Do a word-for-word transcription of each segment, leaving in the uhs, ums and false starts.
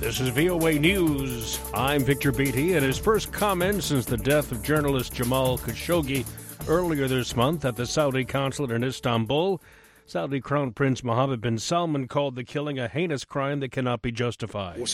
This is V O A News. I'm Victor Beatty, and his first comment since the death of journalist Jamal Khashoggi earlier this month at the Saudi consulate in Istanbul, Saudi Crown Prince Mohammed bin Salman called the killing a heinous crime that cannot be justified.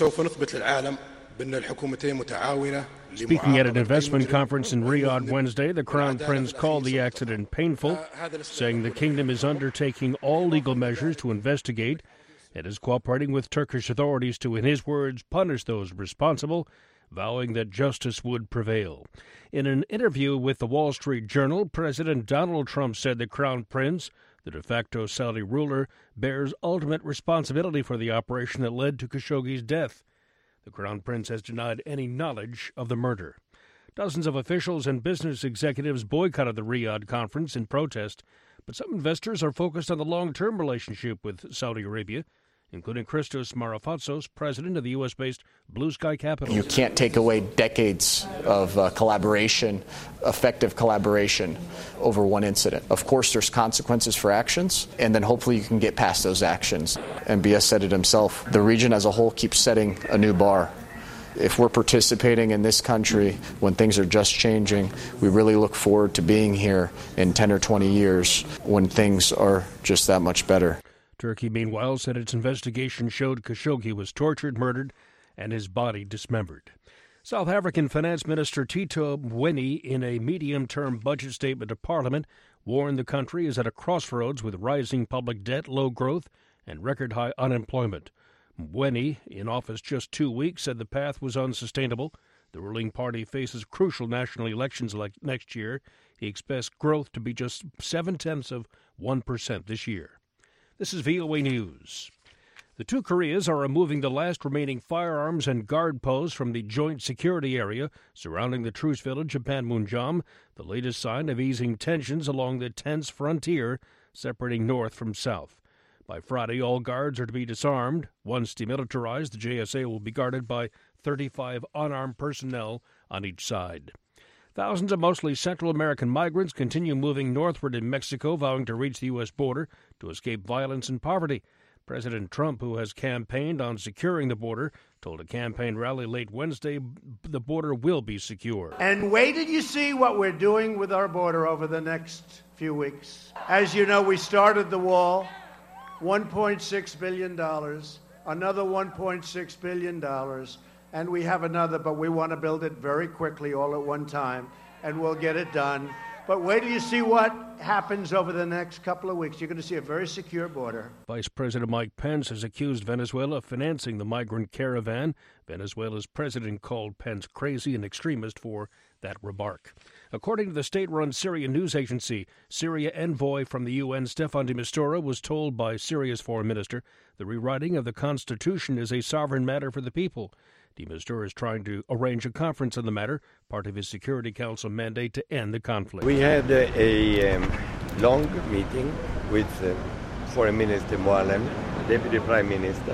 Speaking at an investment conference in Riyadh Wednesday, the Crown Prince called the accident painful, saying the kingdom is undertaking all legal measures to investigate and is cooperating with Turkish authorities to, in his words, punish those responsible, vowing that justice would prevail. In an interview with the Wall Street Journal, President Donald Trump said the Crown Prince, the de facto Saudi ruler, bears ultimate responsibility for the operation that led to Khashoggi's death. The Crown Prince has denied any knowledge of the murder. Dozens of officials and business executives boycotted the Riyadh conference in protest, but some investors are focused on the long-term relationship with Saudi Arabia, including Christos Marafatsos, president of the U S-based Blue Sky Capital. You can't take away decades of uh, collaboration, effective collaboration, over one incident. Of course, there's consequences for actions, and then hopefully you can get past those actions. M B S said it himself. The region as a whole keeps setting a new bar. If we're participating in this country when things are just changing, we really look forward to being here in ten or twenty years when things are just that much better. Turkey, meanwhile, said its investigation showed Khashoggi was tortured, murdered, and his body dismembered. South African Finance Minister Tito Mboweni, in a medium-term budget statement to Parliament, warned the country is at a crossroads with rising public debt, low growth, and record-high unemployment. Mboweni, in office just two weeks, said the path was unsustainable. The ruling party faces crucial national elections like next year. He expects growth to be just seven-tenths of one percent this year. This is V O A News. The two Koreas are removing the last remaining firearms and guard posts from the joint security area surrounding the truce village of Panmunjom, the latest sign of easing tensions along the tense frontier separating north from south. By Friday, all guards are to be disarmed. Once demilitarized, the J S A will be guarded by thirty-five unarmed personnel on each side. Thousands of mostly Central American migrants continue moving northward in Mexico, vowing to reach the U S border to escape violence and poverty. President Trump, who has campaigned on securing the border, told a campaign rally late Wednesday the border will be secure. And wait till you see what we're doing with our border over the next few weeks. As you know, we started the wall, one point six billion dollars, another one point six billion dollars. And we have another, but we want to build it very quickly all at one time, and we'll get it done. But wait till you see what happens over the next couple of weeks. You're going to see a very secure border. Vice President Mike Pence has accused Venezuela of financing the migrant caravan. Venezuela's president called Pence crazy and extremist for that remark. According to the state-run Syrian news agency, Syria envoy from the U N, Staffan de Mistura, was told by Syria's foreign minister the rewriting of the constitution is a sovereign matter for the people. De Mistura is trying to arrange a conference on the matter, part of his Security Council mandate to end the conflict. We had a, a um, long meeting with uh, Foreign Minister Moallem, Deputy Prime Minister,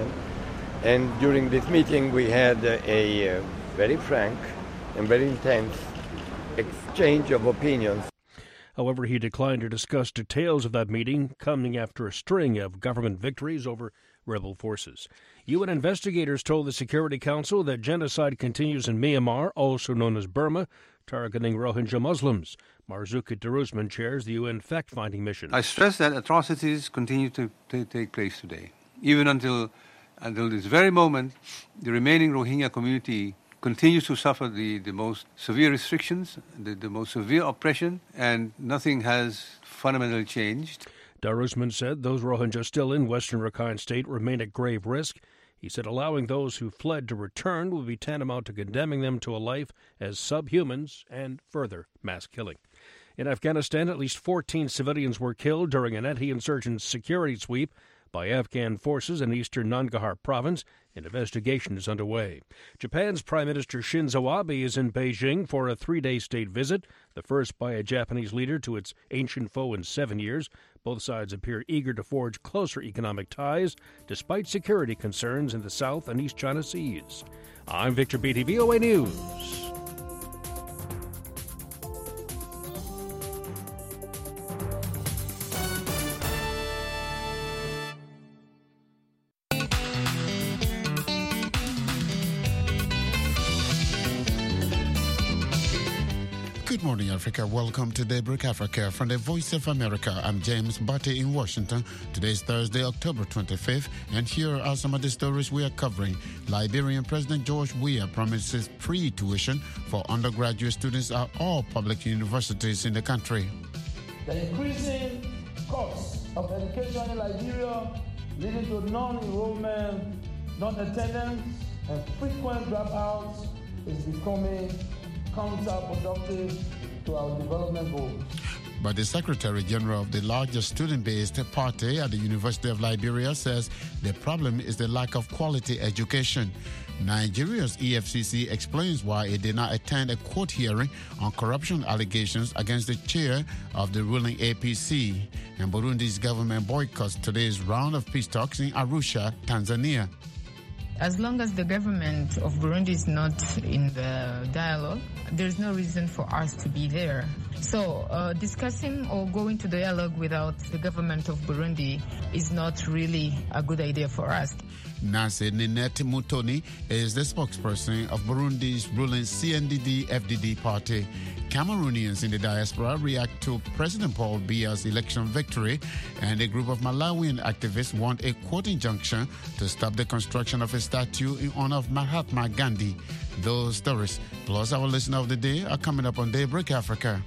and during this meeting we had uh, a uh, very frank and very intense exchange of opinions. However, he declined to discuss details of that meeting, coming after a string of government victories over rebel forces. U N investigators told the Security Council that genocide continues in Myanmar, also known as Burma, targeting Rohingya Muslims. Marzuki Darusman chairs the U N fact-finding mission. I stress that atrocities continue to, to take place today. Even until, until this very moment, the remaining Rohingya community continues to suffer the, the most severe restrictions, the, the most severe oppression, and nothing has fundamentally changed. Darusman said those Rohingya still in western Rakhine State remain at grave risk. He said allowing those who fled to return would be tantamount to condemning them to a life as subhumans and further mass killing. In Afghanistan, at least fourteen civilians were killed during an anti-insurgent security sweep by Afghan forces in eastern Nangarhar province. An investigation is underway. Japan's Prime Minister Shinzo Abe is in Beijing for a three-day state visit, the first by a Japanese leader to its ancient foe in seven years. Both sides appear eager to forge closer economic ties, despite security concerns in the South and East China Seas. I'm Victor Beatty, V O A News. Good morning, Africa. Welcome to Daybreak Africa from the Voice of America. I'm James Butte in Washington. Today is Thursday, October twenty-fifth, and here are some of the stories we are covering. Liberian President George Weah promises free tuition for undergraduate students at all public universities in the country. The increasing cost of education in Liberia, leading to non-enrollment, non-attendance, and frequent dropouts, is becoming counterproductive to our development goals. But the Secretary General of the largest student-based party at the University of Liberia says the problem is the lack of quality education. Nigeria's E F C C explains why it did not attend a court hearing on corruption allegations against the chair of the ruling A P C. And Burundi's government boycotts today's round of peace talks in Arusha, Tanzania. As long as the government of Burundi is not in the dialogue, there's no reason for us to be there. So uh, discussing or going to dialogue without the government of Burundi is not really a good idea for us. Nancy Ninette Mutoni is the spokesperson of Burundi's ruling C N D D F D D party. Cameroonians in the diaspora react to President Paul Biya's election victory, and a group of Malawian activists want a court injunction to stop the construction of a statue in honor of Mahatma Gandhi. Those stories, plus our listener of the day, are coming up on Daybreak Africa.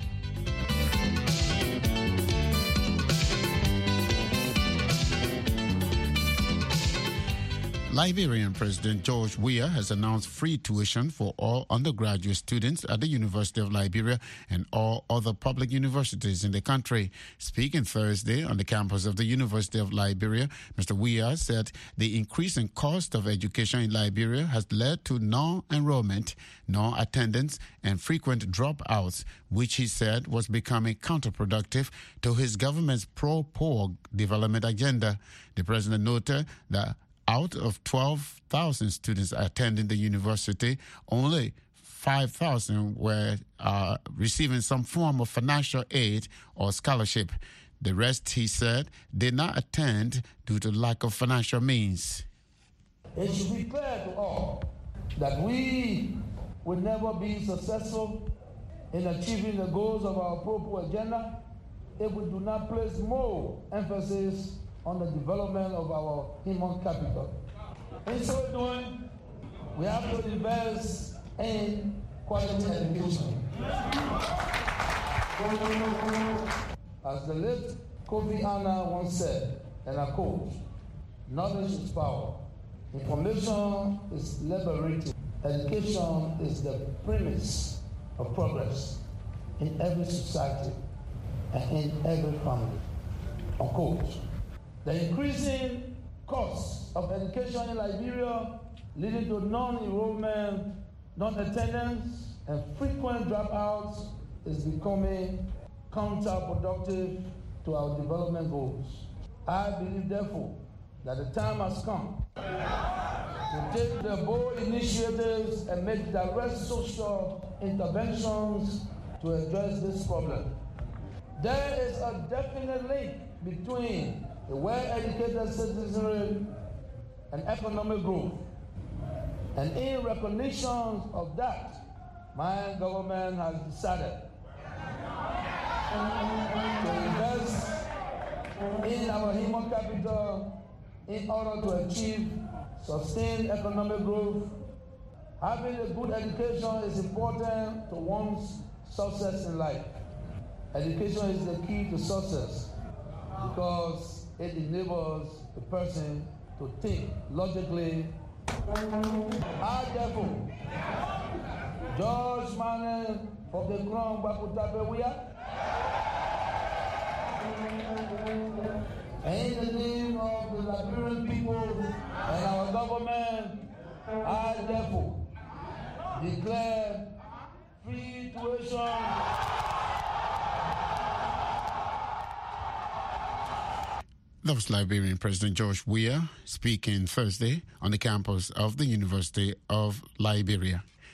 Liberian President George Weah has announced free tuition for all undergraduate students at the University of Liberia and all other public universities in the country. Speaking Thursday on the campus of the University of Liberia, Mister Weah said the increasing cost of education in Liberia has led to non-enrollment, non-attendance, and frequent dropouts, which he said was becoming counterproductive to his government's pro-poor development agenda. The president noted that out of twelve thousand students attending the university, only five thousand were uh, receiving some form of financial aid or scholarship. The rest, he said, did not attend due to lack of financial means. It should be clear to all that we will never be successful in achieving the goals of our pro-poor agenda if we do not place more emphasis on the development of our human capital. In so doing, we have to invest in quality education. As the late Kofi Annan once said, and I quote, "Knowledge is power. Information is liberating. Education is the premise of progress in every society and in every family." Unquote. The increasing cost of education in Liberia, leading to non-enrollment, non-attendance, and frequent dropouts, is becoming counterproductive to our development goals. I believe, therefore, that the time has come to take the bold initiatives and make direct social interventions to address this problem. There is a definite link between a well-educated citizenry and economic growth. And in recognition of that, my government has decided to invest in our human capital in order to achieve sustained economic growth. Having a good education is important to one's success in life. Education is the key to success because it enables the person to think logically. I, therefore, George Manning of the Crown Bakutabe Weah, and in the name of the Liberian people and our government, I, therefore, declare free tuition. That was Liberian President George Weah speaking Thursday on the campus of the University of Liberia.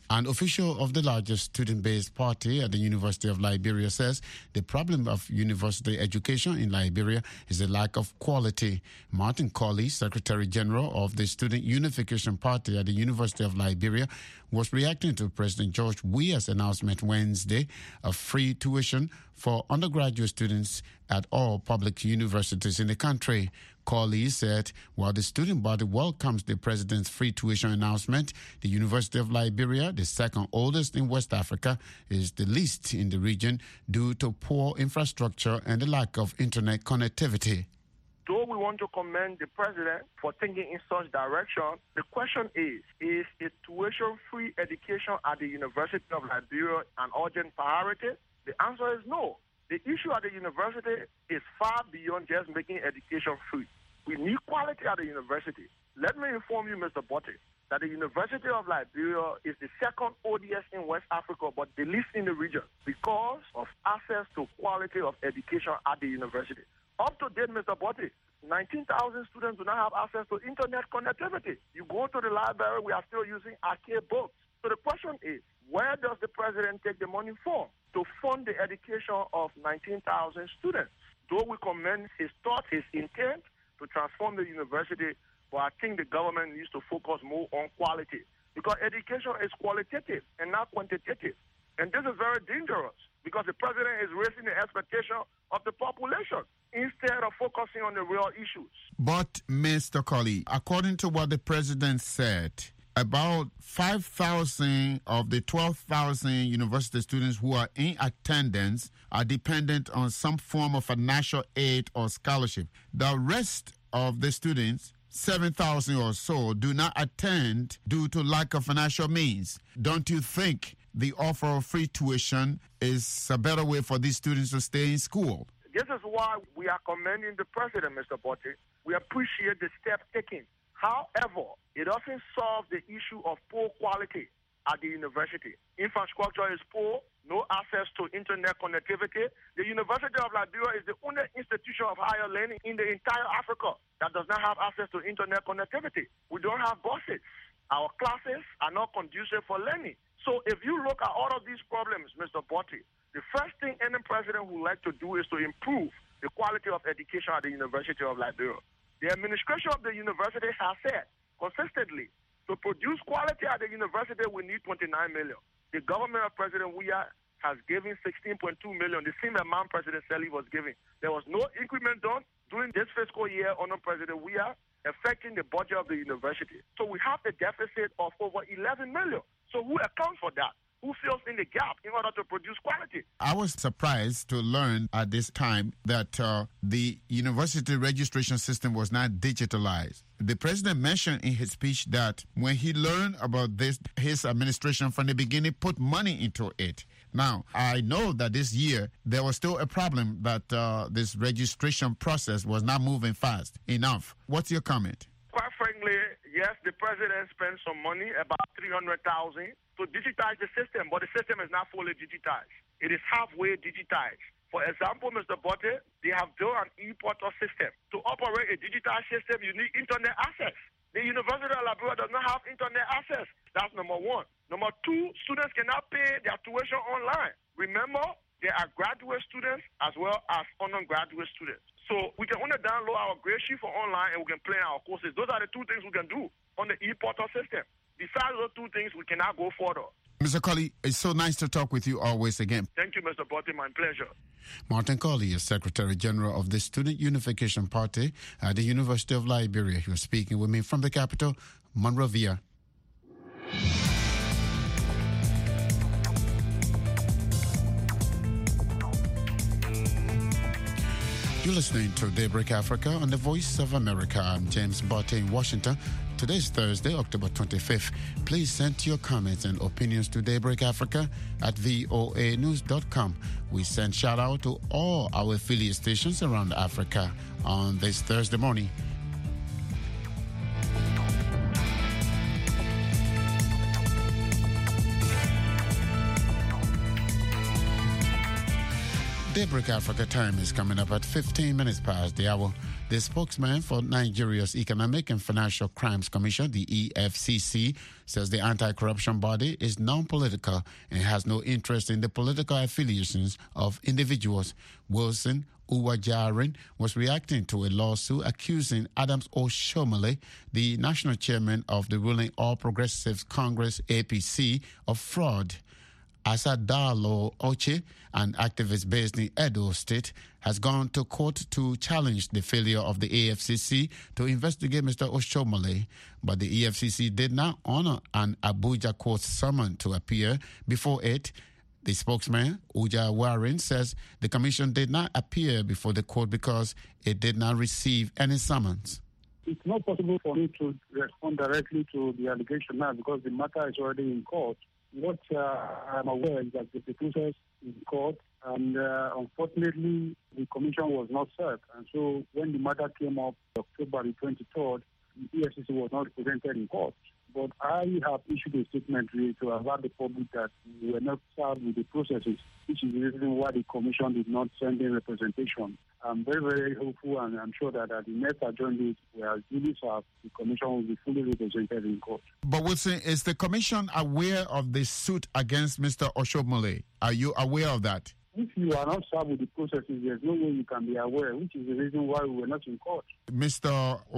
An official of the largest student-based party at the University of Liberia says the problem of university education in Liberia is the lack of quality. Martin Colley, Secretary General of the Student Unification Party at the University of Liberia, was reacting to President George Weah's announcement Wednesday of free tuition for undergraduate students at all public universities in the country. Colley said while the student body welcomes the president's free tuition announcement, the University of Liberia, the second oldest in West Africa, is the least in the region due to poor infrastructure and the lack of internet connectivity. Though we want to commend the president for thinking in such direction, the question is, is a tuition-free education at the University of Liberia an urgent priority? The answer is no. The issue at the university is far beyond just making education free. We need quality at the university. Let me inform you, Mister Botte, that the University of Liberia is the second oldest in West Africa, but the least in the region because of access to quality of education at the university. Up to date, Mister Botte, nineteen thousand students do not have access to internet connectivity. You go to the library, we are still using archaic books. So the question is, where does the president take the money from to fund the education of nineteen thousand students? Though we commend his thought, his intent to transform the university, but I think the government needs to focus more on quality because education is qualitative and not quantitative. And this is very dangerous because the president is raising the expectation of the population instead of focusing on the real issues. But, Mister Colley, according to what the president said, about five thousand of the twelve thousand university students who are in attendance are dependent on some form of financial aid or scholarship. The rest of the students, seven thousand or so, do not attend due to lack of financial means. Don't you think the offer of free tuition is a better way for these students to stay in school? This is why we are commending the president, Mister Botte. We appreciate the step taken. However, it doesn't solve the issue of poor quality at the university. Infrastructure is poor, no access to internet connectivity. The University of Liberia is the only institution of higher learning in the entire Africa that does not have access to internet connectivity. We don't have buses. Our classes are not conducive for learning. So if you look at all of these problems, Mister Botte, the first thing any president would like to do is to improve the quality of education at the University of Liberia. The administration of the university has said consistently to produce quality at the university we need twenty-nine million. The government of President Weah has given sixteen point two million, the same amount President Selly was giving. There was no increment done during this fiscal year under President Weah affecting the budget of the university. So we have a deficit of over eleven million. So who accounts for that? Who fills in the gap in order to produce quality? I was surprised to learn at this time that uh, the university registration system was not digitalized. The president mentioned in his speech that when he learned about this, his administration from the beginning put money into it. Now, I know that this year there was still a problem that uh, this registration process was not moving fast enough. What's your comment? Quite frankly, yes, the president spent some money, about three hundred thousand dollars, to digitize the system, but the system is not fully digitized. It is halfway digitized. For example, Mister Botte, they have built an e-portal system. To operate a digitized system, you need internet access. The University of Liberia does not have internet access. That's number one. Number two, students cannot pay their tuition online. Remember, there are graduate students as well as undergraduate students. So we can only download our grade sheet for online and we can plan our courses. Those are the two things we can do on the e-portal system. Besides those two things, we cannot go further. Mister Colley, it's so nice to talk with you always again. Thank you, Mister Botte. My pleasure. Martin Colley is Secretary General of the Student Unification Party at the University of Liberia. He was speaking with me from the capital, Monrovia. You're listening to Daybreak Africa on the Voice of America. I'm James Botte in Washington. Today's Thursday, October twenty-fifth. Please send your comments and opinions to Daybreak Africa at voa news dot com. We send shout out to all our affiliate stations around Africa on this Thursday morning. Daybreak Africa time is coming up at fifteen minutes past the hour. The spokesman for Nigeria's Economic and Financial Crimes Commission, the E F C C, says the anti-corruption body is non-political and has no interest in the political affiliations of individuals. Wilson Uwajarin was reacting to a lawsuit accusing Adams Oshomole, the national chairman of the ruling All Progressives Congress A P C, of fraud. Asadalo Oche, an activist based in Edo State, has gone to court to challenge the failure of the E F C C to investigate Mister Oshomole, but the E F C C did not honor an Abuja court summon to appear before it. The spokesman, Uja Warren, says the commission did not appear before the court because it did not receive any summons. It's not possible for me to respond directly to the allegation now because the matter is already in court. What uh, I'm aware is that the process in court, and uh, unfortunately, the commission was not served. And so when the matter came up October the twenty-third, the E F C C was not presented in court. But I have issued a statement really to alert the public that we were not served with the processes, which is the reason why the commission did not send in representation. I'm very, very hopeful, and I'm sure that at the next adjournment, we are duly served, the commission will be fully represented in court. But Wilson, is the commission aware of the suit against Mister Oshomole? Are you aware of that? If you are not served with the processes, there's no way you can be aware, which is the reason why we were not in court. Mister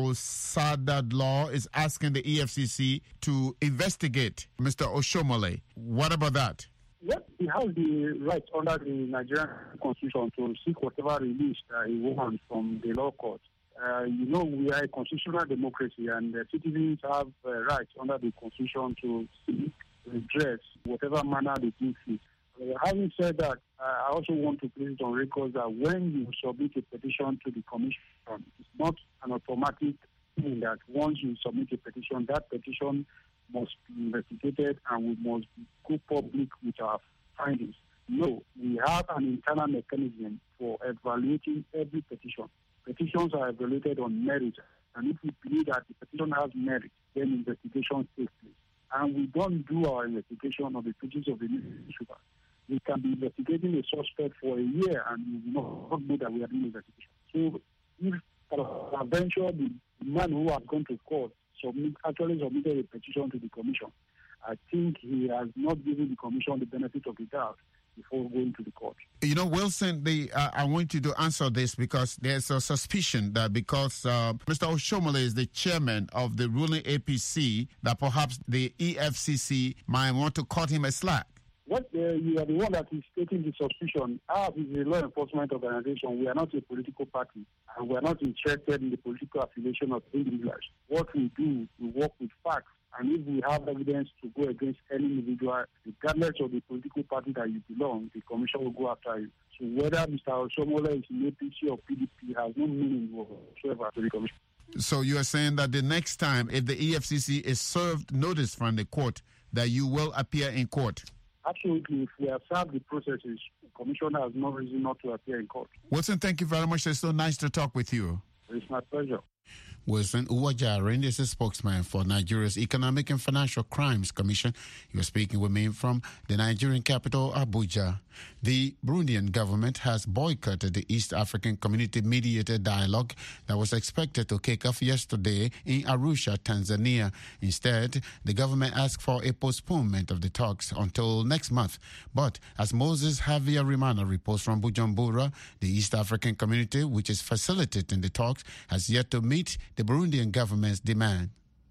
Osadadlaw is asking the E F C C to investigate Mister Oshomole. What about that? Yes, he has the right under the Nigerian Constitution to seek whatever release uh, he wants from the law court. Uh, you know, we are a constitutional democracy, and the citizens have uh, rights under the Constitution to seek redress whatever manner they think fit. Uh, having said that, uh, I also want to place it on record that when you submit a petition to the commission, it's not an automatic thing that once you submit a petition, that petition must be investigated and we must go public with our findings. No, we have an internal mechanism for evaluating every petition. Petitions are evaluated on merit, and if we believe that the petition has merit, then investigation takes place. And we don't do our investigation on the pages of the newspaper. We can be investigating a suspect for a year and we will not know that we are doing investigation. So if eventually the man who has gone to court submit, actually submitted a petition to the commission, I think he has not given the commission the benefit of the doubt before going to the court. You know, Wilson, the, uh, I want you to answer this because there's a suspicion that because uh, Mister Oshomole is the chairman of the ruling A P C, that perhaps the E F C C might want to cut him a slack. What uh, you are the one that is taking the suspicion. Ours is a law enforcement organization. We are not a political party, and we are not interested in the political affiliation of individuals. What we do, we work with facts, and if we have evidence to go against any individual, regardless of the political party that you belong, the commission will go after you. So whether Mister Oshomole is in A P C or P D P has no meaning whatsoever to the commission. So you are saying that the next time, if the E F C C is served notice from the court, that you will appear in court? Absolutely. If we have served the processes, the commissioner has no reason not to appear in court. Wilson, thank you very much. It's so nice to talk with you. It's my pleasure. Wilson Uwajarin is a spokesman for Nigeria's Economic and Financial Crimes Commission. He was speaking with me from the Nigerian capital, Abuja. The Burundian government has boycotted the East African Community-mediated dialogue that was expected to kick off yesterday in Arusha, Tanzania. Instead, the government asked for a postponement of the talks until next month. But as Moses Javier Rimana reports from Bujumbura, the East African Community, which is facilitating the talks, has yet to meet the Burundian government's demand.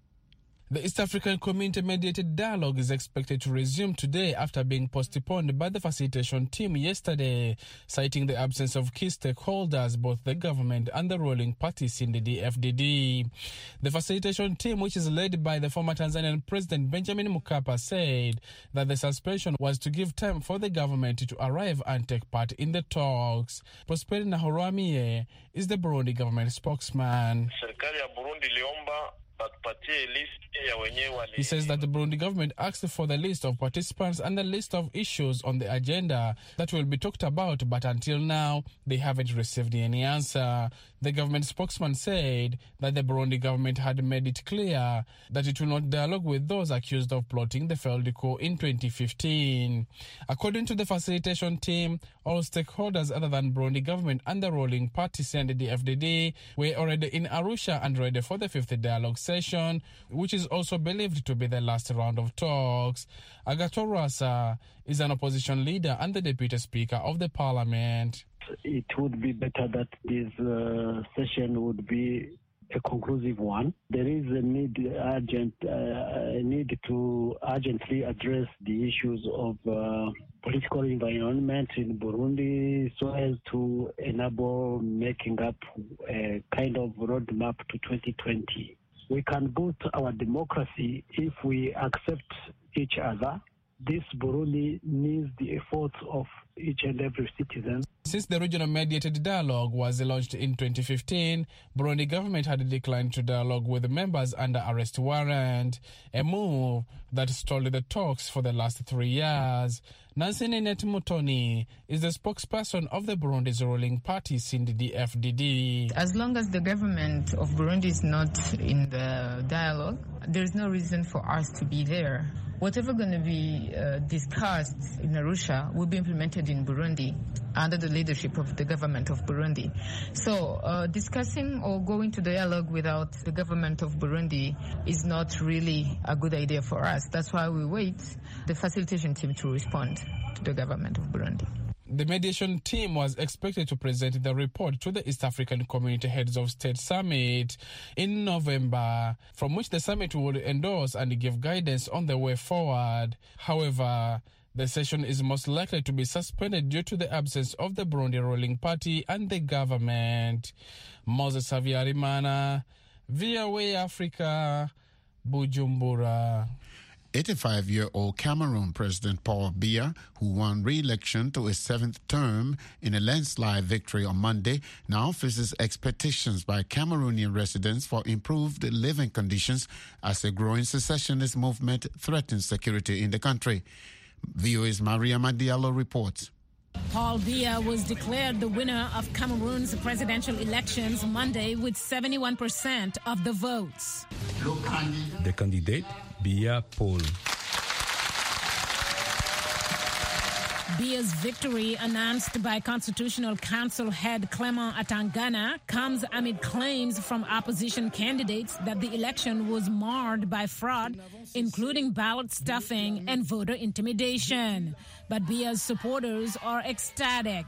The East African Community-mediated dialogue is expected to resume today after being postponed by the facilitation team yesterday, citing the absence of key stakeholders, both the government and the ruling parties in the D F D D. The facilitation team, which is led by the former Tanzanian President Benjamin Mkapa, said that the suspension was to give time for the government to arrive and take part in the talks. Prosperity Nahoramie is the Burundi government spokesman. He says that the Burundi government asked for the list of participants and the list of issues on the agenda that will be talked about, but until now, they haven't received any answer. The government spokesman said that the Burundi government had made it clear that it will not dialogue with those accused of plotting the failed coup in twenty fifteen. According to the facilitation team, all stakeholders other than Burundi government and the ruling party and the F D D were already in Arusha and ready for the fifth dialogue session, which is also believed to be the last round of talks. Agathon Rwasa is an opposition leader and the deputy speaker of the parliament. It would be better that this uh, session would be a conclusive one. There is a need, urgent, uh, a need to urgently address the issues of uh, political environment in Burundi so as to enable making up a kind of roadmap to twenty twenty. We can boot our democracy if we accept each other. This Burundi needs the efforts of each and every citizen. Since the regional mediated dialogue was launched in twenty fifteen, Burundi government had declined to dialogue with members under arrest warrant, a move that stalled the talks for the last three years. Nancy Ninette Mutoni is the spokesperson of the Burundi's ruling party, C N D D F D D. As long as the government of Burundi is not in the dialogue, there is no reason for us to be there. Whatever going to be uh, discussed in Arusha will be implemented in Burundi under the leadership of the government of Burundi. So uh, discussing or going to dialogue without the government of Burundi is not really a good idea for us. That's why we wait the facilitation team to respond to the government of Burundi. The mediation team was expected to present the report to the East African Community Heads of State Summit in November, from which the summit would endorse and give guidance on the way forward. However, the session is most likely to be suspended due to the absence of the Burundi ruling party and the government. Moses Havyarimana, V O A Africa, Bujumbura. eighty-five-year-old Cameroon President Paul Biya, who won re-election to his seventh term in a landslide victory on Monday, now faces expectations by Cameroonian residents for improved living conditions as a growing secessionist movement threatens security in the country. V O A's Maria Madiallo reports. Paul Biya was declared the winner of Cameroon's presidential elections Monday with seventy-one percent of the votes. The candidate, Biya Paul. Biya's victory, announced by Constitutional Council head Clement Atangana, comes amid claims from opposition candidates that the election was marred by fraud, including ballot stuffing and voter intimidation. But Biya's supporters are ecstatic.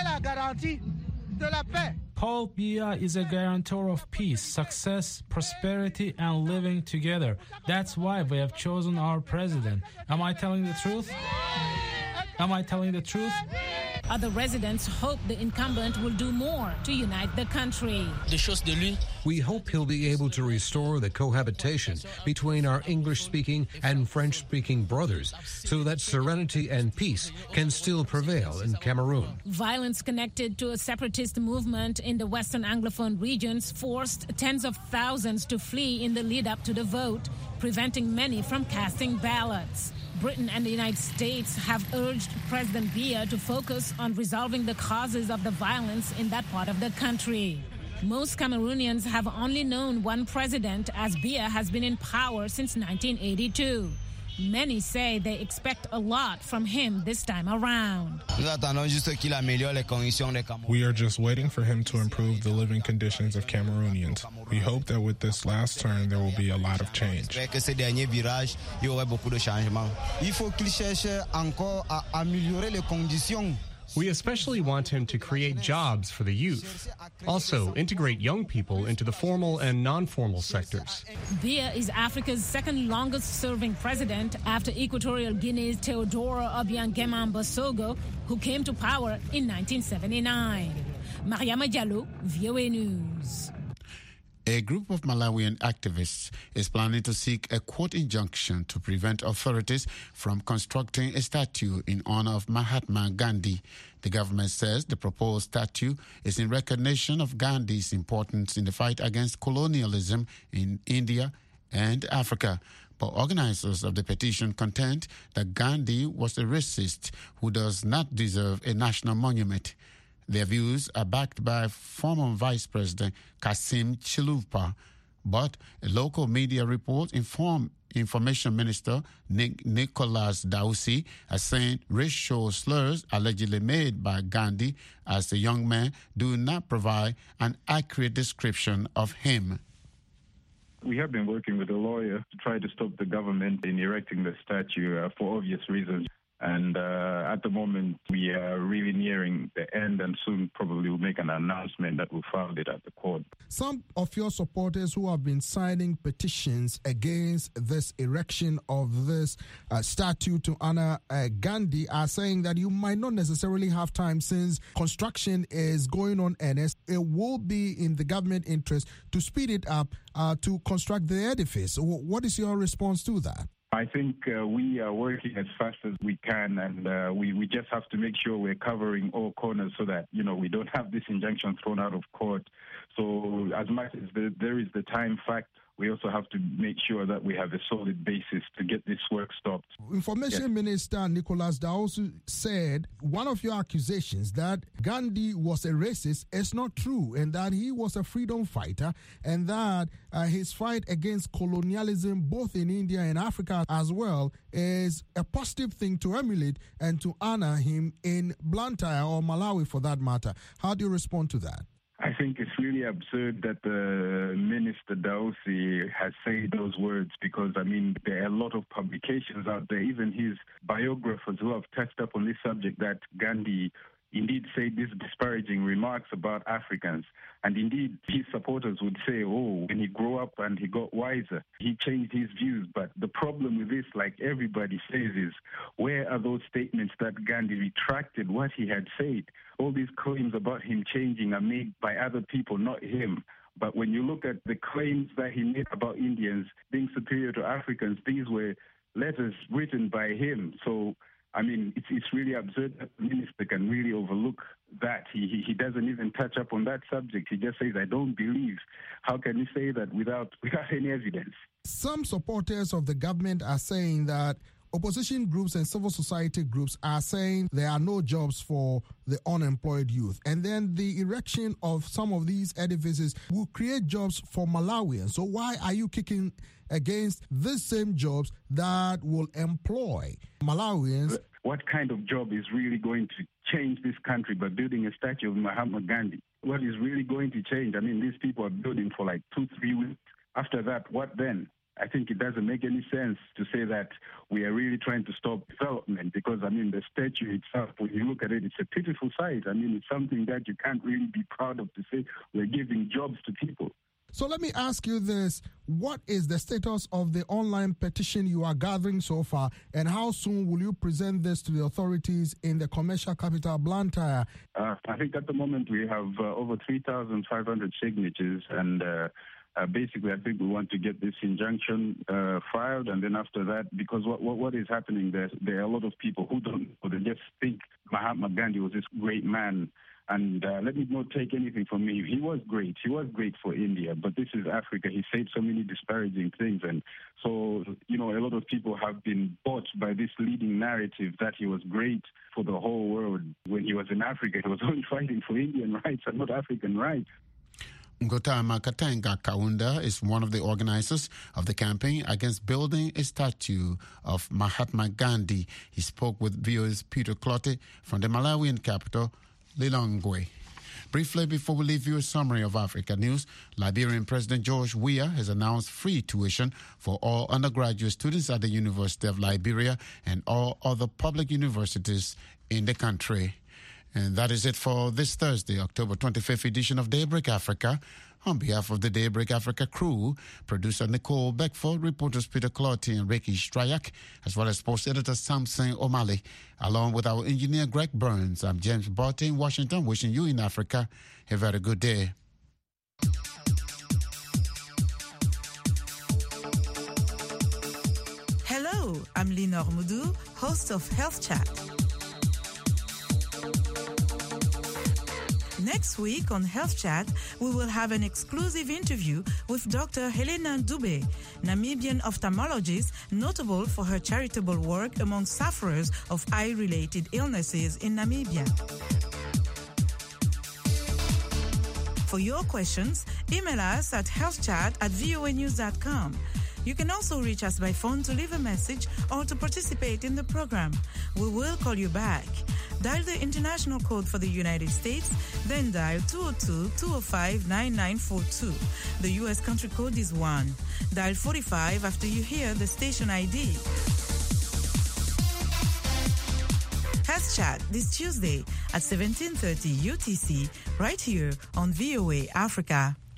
Paul Biya is a guarantor of peace, success, prosperity, and living together. That's why we have chosen our president. Am I telling the truth? Am I telling the truth? Other residents hope the incumbent will do more to unite the country. We hope he'll be able to restore the cohabitation between our English-speaking and French-speaking brothers so that serenity and peace can still prevail in Cameroon. Violence connected to a separatist movement in the Western Anglophone regions forced tens of thousands to flee in the lead-up to the vote, preventing many from casting ballots. Britain and the United States have urged President Biya to focus on resolving the causes of the violence in that part of the country. Most Cameroonians have only known one president, as Biya has been in power since nineteen eighty-two. Many say they expect a lot from him this time around. We are just waiting for him to improve the living conditions of Cameroonians. We hope that with this last term there will be a lot of change. We especially want him to create jobs for the youth. Also, integrate young people into the formal and non-formal sectors. Biya is Africa's second longest-serving president after Equatorial Guinea's Teodoro Obiang Basogo, who came to power in nineteen seventy-nine. Mariama Diallo, V O A News. A group of Malawian activists is planning to seek a court injunction to prevent authorities from constructing a statue in honor of Mahatma Gandhi. The government says the proposed statue is in recognition of Gandhi's importance in the fight against colonialism in India and Africa. But organizers of the petition contend that Gandhi was a racist who does not deserve a national monument. Their views are backed by former Vice President Kassim Chiluba, but a local media report informed Information Minister Nick, Nicholas Dausi as saying racial slurs allegedly made by Gandhi as a young man do not provide an accurate description of him. We have been working with a lawyer to try to stop the government in erecting the statue uh, for obvious reasons. And uh, at the moment, we are really nearing the end, and soon probably we'll make an announcement that we'll file it at the court. Some of your supporters who have been signing petitions against this erection of this uh, statue to honor uh, Gandhi are saying that you might not necessarily have time since construction is going on earnest. It will be in the government interest to speed it up uh, to construct the edifice. What is your response to that? I think uh, we are working as fast as we can, and uh, we, we just have to make sure we're covering all corners so that, you know, we don't have this injunction thrown out of court. So as much as the, there is the time fact, we also have to make sure that we have a solid basis to get this work stopped. Information yes. Minister Nicholas Dausi said one of your accusations that Gandhi was a racist is not true, and that he was a freedom fighter, and that uh, his fight against colonialism both in India and Africa as well is a positive thing to emulate and to honor him in Blantyre or Malawi for that matter. How do you respond to that? I think it's really absurd that the Minister Dausi has said those words because, I mean, there are a lot of publications out there, even his biographers who have touched up on this subject, that Gandhi indeed said these disparaging remarks about Africans. And indeed, his supporters would say, oh, when he grew up and he got wiser, he changed his views. But the problem with this, like everybody says, is where are those statements that Gandhi retracted what he had said? All these claims about him changing are made by other people, not him. But when you look at the claims that he made about Indians being superior to Africans, these were letters written by him. So I mean, it's, it's really absurd that the minister can really overlook that. He, he he doesn't even touch up on that subject. He just says, I don't believe. How can he say that without without any evidence? Some supporters of the government are saying that opposition groups and civil society groups are saying there are no jobs for the unemployed youth. And then the erection of some of these edifices will create jobs for Malawians. So why are you kicking against these same jobs that will employ Malawians? What kind of job is really going to change this country by building a statue of Mahatma Gandhi? What is really going to change? I mean, these people are building for like two, three weeks. After that, what then? I think it doesn't make any sense to say that we are really trying to stop development because, I mean, the statue itself, when you look at it, it's a pitiful sight. I mean, it's something that you can't really be proud of to say we're giving jobs to people. So let me ask you this. What is the status of the online petition you are gathering so far, and how soon will you present this to the authorities in the commercial capital, Blantyre? Uh, I think at the moment we have uh, over three thousand five hundred signatures, and uh, uh, basically I think we want to get this injunction uh, filed, and then after that, because what, what, what is happening there, there are a lot of people who don't know, they just think Mahatma Gandhi was this great man. And uh, let me not take anything from me. He was great. He was great for India, but this is Africa. He said so many disparaging things. And so, you know, a lot of people have been bought by this leading narrative that he was great for the whole world. When he was in Africa, he was only fighting for Indian rights and not African rights. Ngotama Katenga Kaunda is one of the organizers of the campaign against building a statue of Mahatma Gandhi. He spoke with V O A's Peter Clotte from the Malawian capital, Lilongwe. Briefly, before we leave you a summary of Africa news, Liberian President George Weah has announced free tuition for all undergraduate students at the University of Liberia and all other public universities in the country. And that is it for this Thursday, October twenty-fifth edition of Daybreak Africa. On behalf of the Daybreak Africa crew, producer Nicole Beckford, reporters Peter Clotte and Ricky Strayak, as well as sports editor Samson O'Malley, along with our engineer Greg Burns, I'm James Barty in Washington, wishing you in Africa a very good day. I'm Linor Moudou, host of Health Chat. Next week on Health Chat, we will have an exclusive interview with Doctor Helena Dube, Namibian ophthalmologist notable for her charitable work among sufferers of eye-related illnesses in Namibia. For your questions, email us at healthchat at voa news dot com. You can also reach us by phone to leave a message or to participate in the program. We will call you back. Dial the international code for the United States, then dial two oh two, two oh five, nine nine four two. The U S country code is one. Dial forty-five after you hear the station I D. Health Chat this Tuesday at seventeen thirty U T C, right here on V O A Africa.